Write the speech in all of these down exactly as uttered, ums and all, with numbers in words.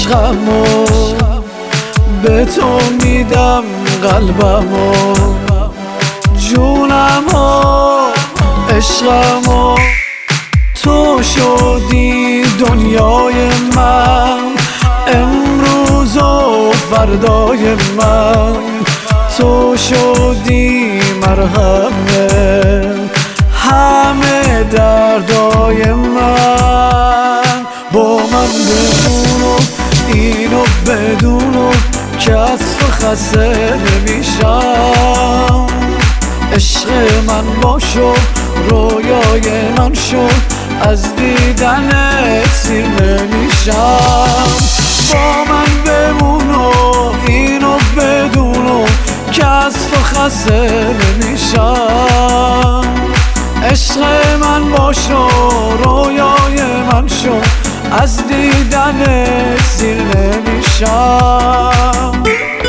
عشقمو به تو میدم، قلبمو جونمو عشقمو. تو شدی دنیای من، امروز و فردای من. تو شدی مرهم همه دردای من. با من بمون و اینو بدون که از تو خسته نمیشم. عشق من باشو، رویای من شو، از دیدنت سیر نمیشم. با من بمون و اینو بدون که از تو خسته نمیشم. عشق من باشو، رویای من شو، از دیدنت سیر نمیشم.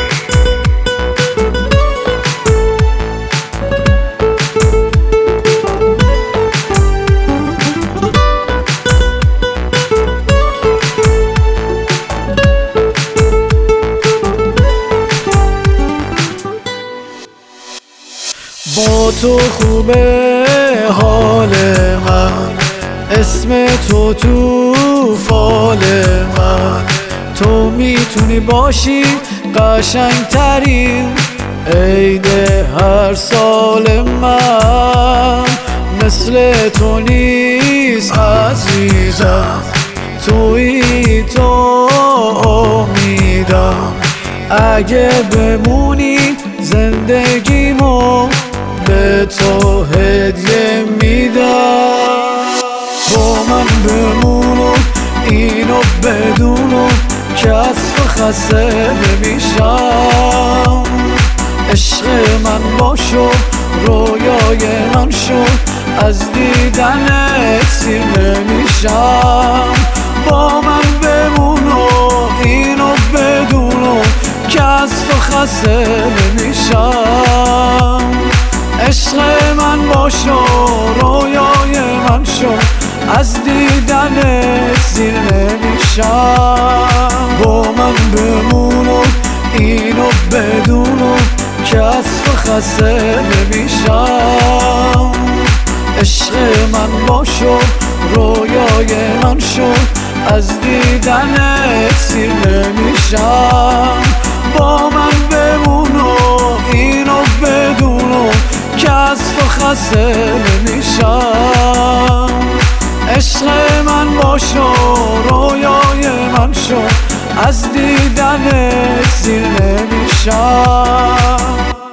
با تو خوبه حال من، اسم تو تو فال من. تو میتونی باشی قشنگ ترین عید هر سال من. مثل تو نیست عزیزم، تویی تو امیدم. اگه بمونی زندگیمو به تو هدیه میدم. با من بمون و اینو بدون که از تو خسته نمیشم. عشق من باشو، رویای من شو، از دیدنت سیر نمیشم. با من بمون و اینو بدون که از تو خسته نمیشم. عشق من باشو، رویای من شو، از دیدنت سیر نمیشم. با من بمون و اینو بدون که از تو خسته نمیشم. عشق من باشو، رویای من شو، از دیدنت سیر نمیشم. با من بمون و اینو بدون که از تو خسته نمیشم. عشق من باشو، رویای من شو، از دیدنت سیر نمیشم.